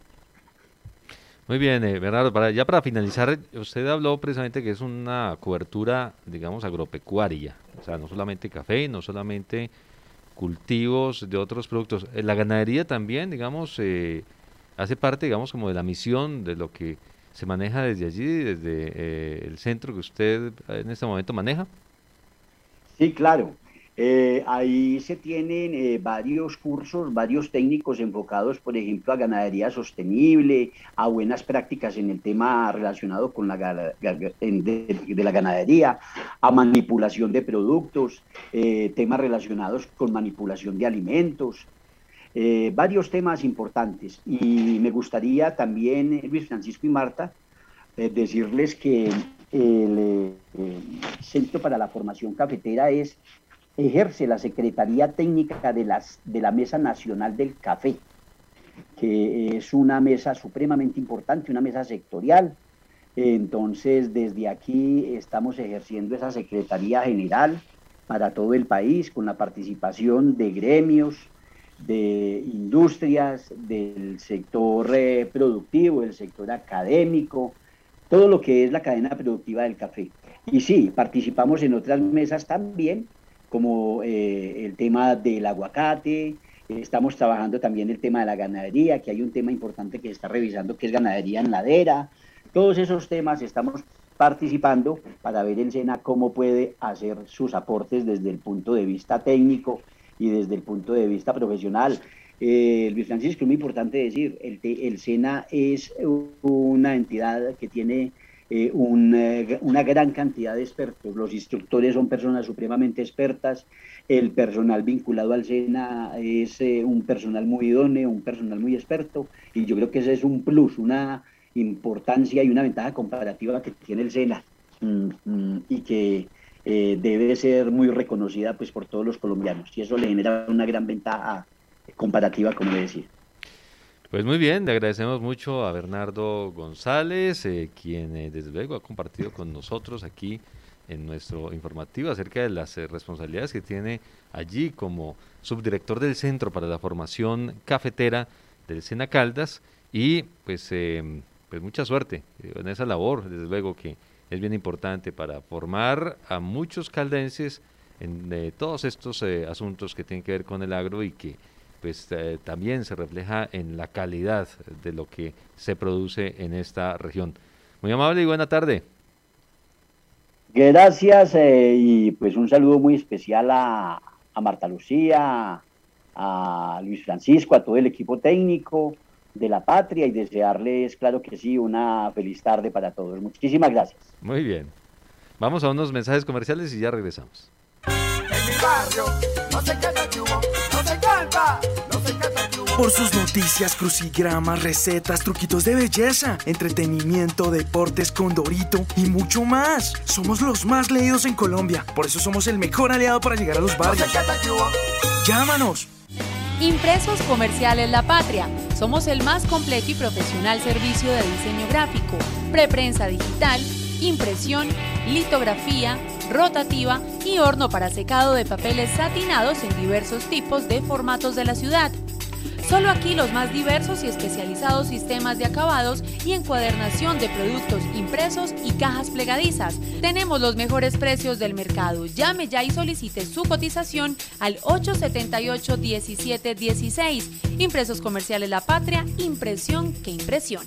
Muy bien, Bernardo, para finalizar, usted habló precisamente que es una cobertura, digamos, agropecuaria, o sea, no solamente café, no solamente cultivos de otros productos. La ganadería también, digamos, hace parte, digamos, como de la misión de lo que se maneja desde allí, desde el centro que usted en este momento maneja. Sí, claro. Ahí se tienen varios cursos, varios técnicos enfocados, por ejemplo, a ganadería sostenible, a buenas prácticas en el tema relacionado con de la ganadería, a manipulación de productos, temas relacionados con manipulación de alimentos, varios temas importantes. Y me gustaría también, Luis Francisco y Marta, decirles que el Centro para la Formación Cafetera ejerce la Secretaría Técnica de la Mesa Nacional del Café, que es una mesa supremamente importante, una mesa sectorial. Entonces, desde aquí estamos ejerciendo esa Secretaría General para todo el país, con la participación de gremios, de industrias, del sector productivo, del sector académico, todo lo que es la cadena productiva del café. Y sí, participamos en otras mesas también, como el tema del aguacate, estamos trabajando también el tema de la ganadería, que hay un tema importante que se está revisando, que es ganadería en ladera. Todos esos temas estamos participando para ver el SENA cómo puede hacer sus aportes desde el punto de vista técnico y desde el punto de vista profesional. Luis Francisco, es muy importante decir, el SENA es una entidad que tiene una gran cantidad de expertos. Los instructores son personas supremamente expertas, el personal vinculado al SENA es un personal muy idóneo, un personal muy experto, y yo creo que ese es un plus, una importancia y una ventaja comparativa que tiene el SENA, y que debe ser muy reconocida pues por todos los colombianos, y eso le genera una gran ventaja comparativa, como le decía. Pues muy bien, le agradecemos mucho a Bernardo González, quien desde luego ha compartido con nosotros aquí en nuestro informativo acerca de las responsabilidades que tiene allí como subdirector del Centro para la Formación Cafetera del SENA Caldas, y pues mucha suerte en esa labor, desde luego que es bien importante para formar a muchos caldenses en todos estos asuntos que tienen que ver con el agro, y que pues también se refleja en la calidad de lo que se produce en esta región. Muy amable y buena tarde. Gracias, y pues un saludo muy especial a Marta Lucía, a Luis Francisco, a todo el equipo técnico de La Patria, y desearles, claro que sí, una feliz tarde para todos. Muchísimas gracias. Muy bien. Vamos a unos mensajes comerciales y ya regresamos. En mi barrio no se queda yugo, no se calma, no se queda yugo. Por sus noticias, crucigramas, recetas, truquitos de belleza, entretenimiento, deportes con Dorito y mucho más. Somos los más leídos en Colombia. Por eso somos el mejor aliado para llegar a los barrios. ¡Llámanos! Impresos Comerciales La Patria. Somos el más completo y profesional servicio de diseño gráfico, preprensa digital, impresión, litografía, rotativa y horno para secado de papeles satinados en diversos tipos de formatos de la ciudad. Solo aquí los más diversos y especializados sistemas de acabados y encuadernación de productos impresos y cajas plegadizas. Tenemos los mejores precios del mercado. Llame ya y solicite su cotización al 878-1716. Impresos Comerciales La Patria, impresión que impresiona.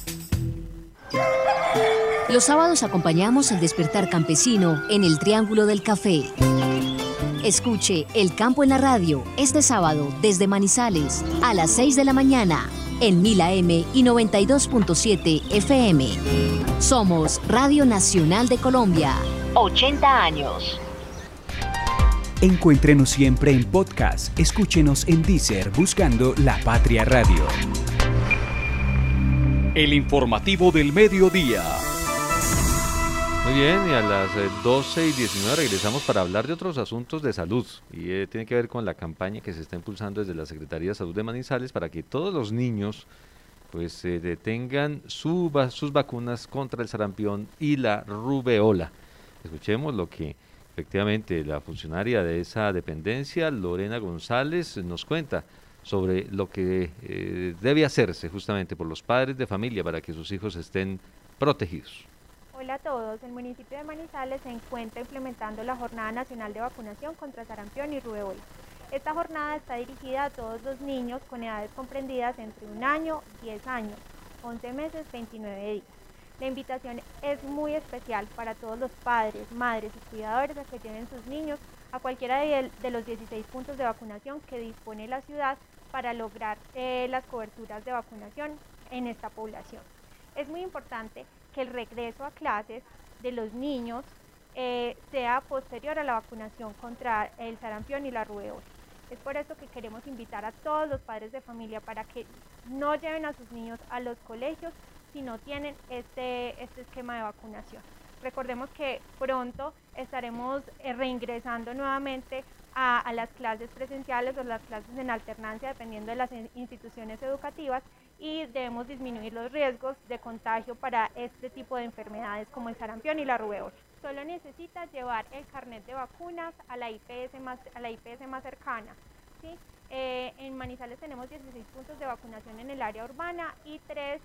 Los sábados acompañamos el despertar campesino en el Triángulo del Café. Escuche El Campo en la Radio este sábado desde Manizales a las 6 de la mañana en 1000 AM y 92.7 FM. Somos Radio Nacional de Colombia. 80 años. Encuéntrenos siempre en podcast. Escúchenos en Deezer buscando La Patria Radio. El informativo del mediodía. Muy bien, y a las 12:19 regresamos para hablar de otros asuntos de salud y tiene que ver con la campaña que se está impulsando desde la Secretaría de Salud de Manizales para que todos los niños pues tengan sus vacunas contra el sarampión y la rubeola. Escuchemos lo que efectivamente la funcionaria de esa dependencia, Lorena González, nos cuenta sobre lo que debe hacerse justamente por los padres de familia para que sus hijos estén protegidos. Hola a todos, el municipio de Manizales se encuentra implementando la Jornada Nacional de Vacunación contra sarampión y rubeola. Esta jornada está dirigida a todos los niños con edades comprendidas entre 1 año, 10 años, 11 meses, 29 días. La invitación es muy especial para todos los padres, madres y cuidadores a que lleven sus niños a cualquiera de los 16 puntos de vacunación que dispone la ciudad para lograr las coberturas de vacunación en esta población. Es muy importante que el regreso a clases de los niños sea posterior a la vacunación contra el sarampión y la rubeola. Es por eso que queremos invitar a todos los padres de familia para que no lleven a sus niños a los colegios si no tienen este esquema de vacunación. Recordemos que pronto estaremos reingresando nuevamente a las clases presenciales o las clases en alternancia dependiendo de las instituciones educativas y debemos disminuir los riesgos de contagio para este tipo de enfermedades como el sarampión y la rubeola. Solo necesita llevar el carnet de vacunas a la IPS más cercana, ¿sí? En Manizales tenemos 16 puntos de vacunación en el área urbana y 3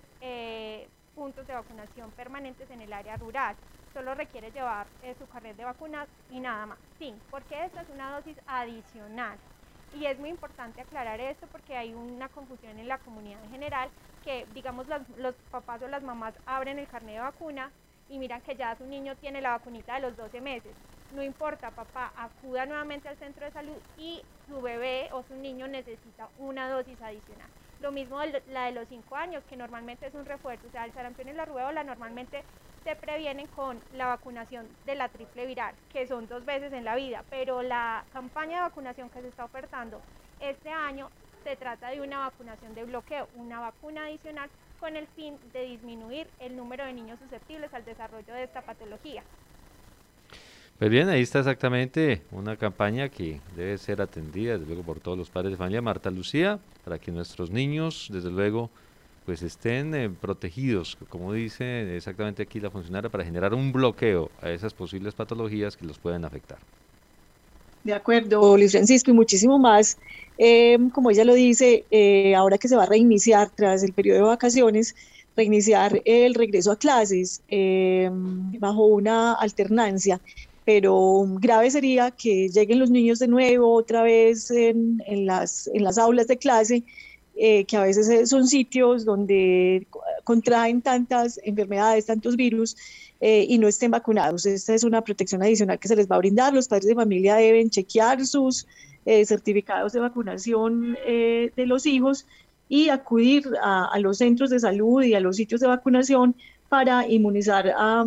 puntos de vacunación permanentes en el área rural. Solo requiere llevar su carnet de vacunas y nada más. Sí, porque esta es una dosis adicional. Y es muy importante aclarar esto porque hay una confusión en la comunidad en general que, digamos, los papás o las mamás abren el carnet de vacuna y miran que ya su niño tiene la vacunita de los 12 meses. No importa, papá, acuda nuevamente al centro de salud y su bebé o su niño necesita una dosis adicional. Lo mismo la de los 5 años, que normalmente es un refuerzo. O sea, el sarampión y la rubeola normalmente se previenen con la vacunación de la triple viral, que son 2 veces en la vida, pero la campaña de vacunación que se está ofertando este año se trata de una vacunación de bloqueo, una vacuna adicional con el fin de disminuir el número de niños susceptibles al desarrollo de esta patología. Pues bien, ahí está exactamente una campaña que debe ser atendida, desde luego, por todos los padres de familia. Marta Lucía, para que nuestros niños, desde luego, pues estén protegidos, como dice exactamente aquí la funcionaria, para generar un bloqueo a esas posibles patologías que los pueden afectar. De acuerdo, Luis Francisco, y muchísimo más. Como ella lo dice, ahora que se va a reiniciar tras el periodo de vacaciones, reiniciar el regreso a clases bajo una alternancia, pero grave sería que lleguen los niños de nuevo otra vez en las aulas de clase, que a veces son sitios donde contraen tantas enfermedades, tantos virus, y no estén vacunados. Esta es una protección adicional que se les va a brindar. Los padres de familia deben chequear sus certificados de vacunación de los hijos y acudir a los centros de salud y a los sitios de vacunación para inmunizar a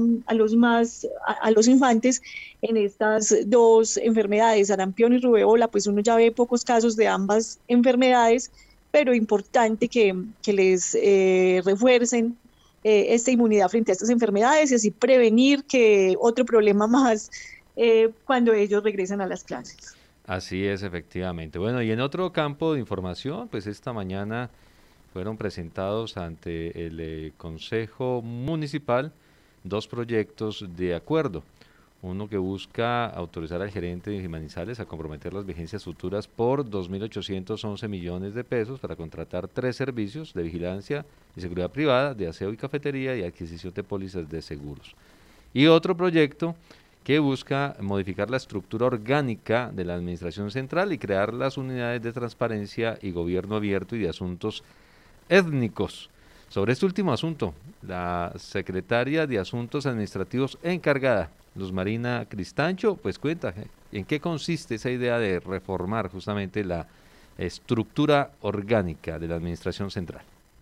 los infantes en estas 2 enfermedades, sarampión y rubeola. Pues uno ya ve pocos casos de ambas enfermedades, pero importante que les refuercen esta inmunidad frente a estas enfermedades y así prevenir que otro problema más cuando ellos regresen a las clases. Así es, efectivamente. Bueno, y en otro campo de información, pues esta mañana fueron presentados ante el Consejo Municipal 2 proyectos de acuerdo. Uno que busca autorizar al gerente de Manizales a comprometer las vigencias futuras por 2.811 millones de pesos para contratar 3 servicios de vigilancia y seguridad privada, de aseo y cafetería y adquisición de pólizas de seguros. Y otro proyecto que busca modificar la estructura orgánica de la Administración Central y crear las unidades de transparencia y gobierno abierto y de asuntos étnicos. Sobre este último asunto, la secretaria de Asuntos Administrativos encargada, Luz Marina Cristancho, pues cuenta en qué consiste esa idea de reformar justamente la estructura orgánica de la Administración Central.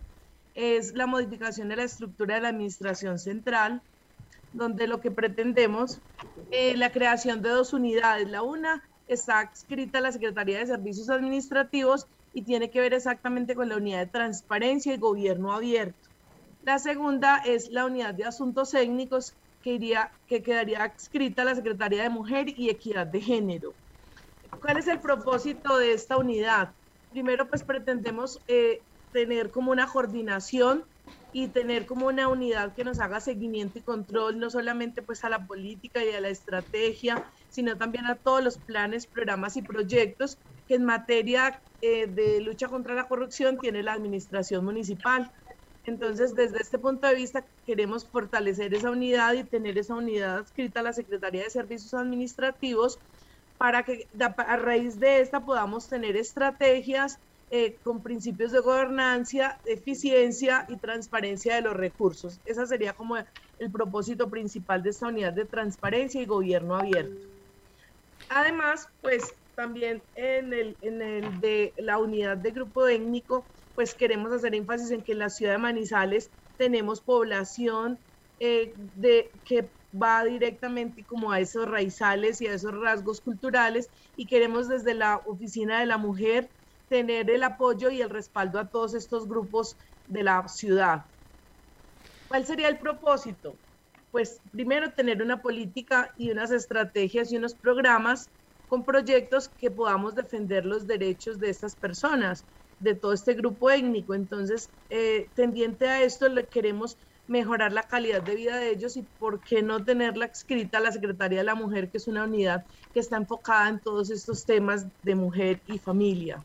Es la modificación de la estructura de la Administración Central, donde lo que pretendemos, la creación de 2 unidades. La una está adscrita a la Secretaría de Servicios Administrativos y tiene que ver exactamente con la unidad de transparencia y gobierno abierto. La segunda es la unidad de asuntos étnicos que quedaría adscrita a la Secretaría de Mujer y Equidad de Género. ¿Cuál es el propósito de esta unidad? Primero, pues pretendemos tener como una coordinación y tener como una unidad que nos haga seguimiento y control, no solamente pues a la política y a la estrategia, sino también a todos los planes, programas y proyectos que en materia de lucha contra la corrupción tiene la administración municipal. Entonces, desde este punto de vista, queremos fortalecer esa unidad y tener esa unidad adscrita a la Secretaría de Servicios Administrativos para que a raíz de esta podamos tener estrategias con principios de gobernanza, eficiencia y transparencia de los recursos. Ese sería como el propósito principal de esta unidad de transparencia y gobierno abierto. Además, pues también en el de la unidad de grupo étnico, pues queremos hacer énfasis en que en la ciudad de Manizales tenemos población que va directamente como a esos raizales y a esos rasgos culturales, y queremos desde la Oficina de la Mujer tener el apoyo y el respaldo a todos estos grupos de la ciudad. ¿Cuál sería el propósito? Pues primero tener una política y unas estrategias y unos programas con proyectos que podamos defender los derechos de estas personas, de todo este grupo étnico. Entonces, tendiente a esto, queremos mejorar la calidad de vida de ellos y por qué no tenerla adscrita a la Secretaría de la Mujer, que es una unidad que está enfocada en todos estos temas de mujer y familia.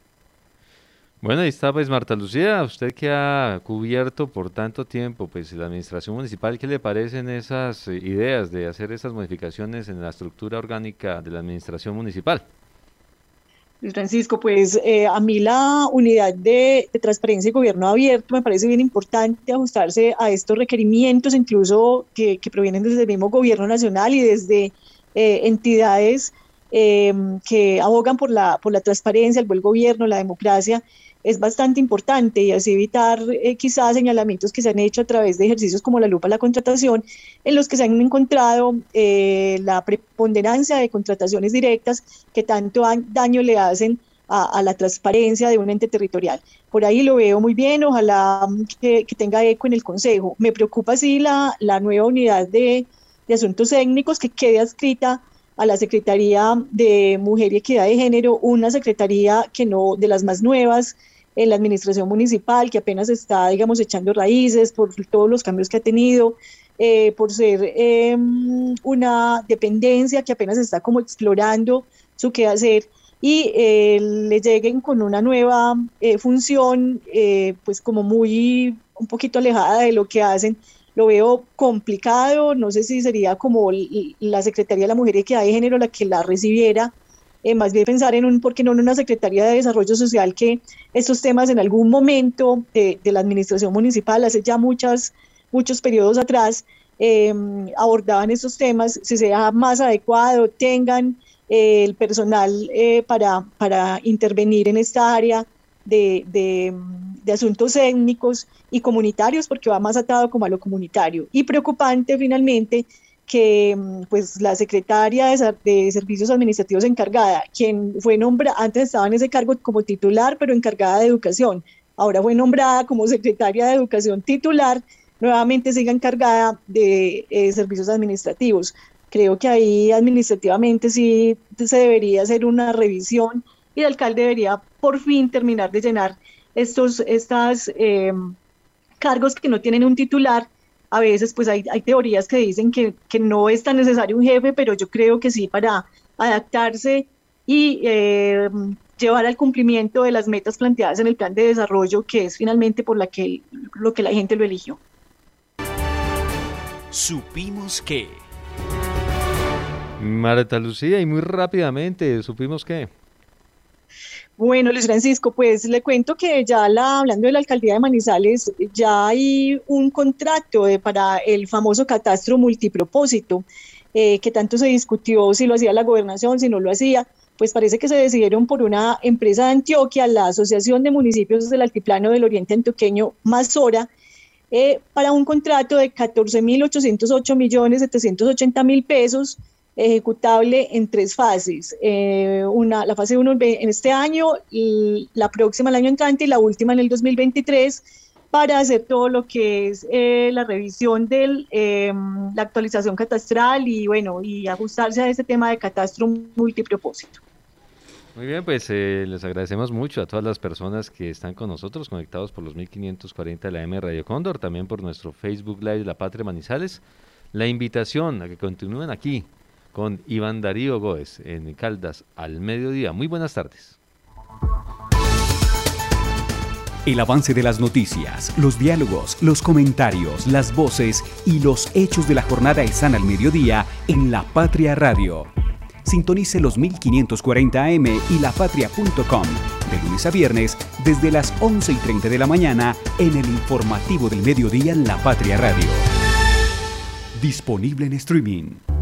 Bueno, ahí está pues Marta Lucía, usted que ha cubierto por tanto tiempo pues la administración municipal, ¿qué le parecen esas ideas de hacer esas modificaciones en la estructura orgánica de la administración municipal? Luis Francisco, pues a mí la unidad de transparencia y gobierno abierto me parece bien importante ajustarse a estos requerimientos, incluso que provienen desde el mismo gobierno nacional y desde entidades que abogan por la transparencia, el buen gobierno, la democracia. Es bastante importante y así evitar quizás señalamientos que se han hecho a través de ejercicios como la lupa a la contratación, en los que se han encontrado la preponderancia de contrataciones directas que tanto daño le hacen a la transparencia de un ente territorial. Por ahí lo veo muy bien, ojalá que tenga eco en el Consejo. Me preocupa sí la nueva unidad de asuntos étnicos que quede adscrita a la Secretaría de Mujer y Equidad de Género, una secretaría que no de las más nuevas en la administración municipal, que apenas está, digamos, echando raíces por todos los cambios que ha tenido, por ser una dependencia que apenas está como explorando su quehacer, y le lleguen con una nueva función, pues como un poquito alejada de lo que hacen. Lo veo complicado, no sé si sería como la Secretaría de la Mujer y Equidad de Género la que la recibiera, más bien pensar ¿por qué no en una Secretaría de Desarrollo Social que estos temas en algún momento de la administración municipal, hace ya muchos periodos atrás, abordaban estos temas, si sea más adecuado, tengan el personal para intervenir en esta área de asuntos étnicos y comunitarios, porque va más atado como a lo comunitario. Y preocupante finalmente que pues la secretaria de Servicios Administrativos encargada, quien fue nombrada, antes estaba en ese cargo como titular, pero encargada de educación, ahora fue nombrada como secretaria de educación titular, nuevamente siga encargada de servicios administrativos. Creo que ahí administrativamente sí se debería hacer una revisión y el alcalde debería por fin terminar de llenar estos cargos que no tienen un titular. A veces pues hay teorías que dicen que no es tan necesario un jefe, pero yo creo que sí, para adaptarse y llevar al cumplimiento de las metas planteadas en el plan de desarrollo, que es finalmente por lo que la gente lo eligió. Supimos que... Marta Lucía, y muy rápidamente, ¿supimos qué? Bueno, Luis Francisco, pues le cuento que ya hablando de la alcaldía de Manizales, ya hay un contrato para el famoso catastro multipropósito, que tanto se discutió si lo hacía la gobernación, si no lo hacía. Pues parece que se decidieron por una empresa de Antioquia, la Asociación de Municipios del Altiplano del Oriente Antioqueño, Masora, para un contrato de 14.808.780.000 pesos, ejecutable en 3 fases. La fase 1 en este año, y la próxima el año entrante y la última en el 2023, para hacer todo lo que es la revisión de la actualización catastral y ajustarse a este tema de catastro multipropósito. Muy bien, pues les agradecemos mucho a todas las personas que están con nosotros, conectados por los 1540 de la M Radio Cóndor, también por nuestro Facebook Live La Patria Manizales. La invitación a que continúen aquí con Iván Darío Góez en Caldas al mediodía. Muy buenas tardes. El avance de las noticias, los diálogos, los comentarios, las voces y los hechos de la jornada están al mediodía en La Patria Radio. Sintonice los 1540 AM y lapatria.com de lunes a viernes desde las 11:30 de la mañana en el informativo del mediodía en La Patria Radio. Disponible en streaming.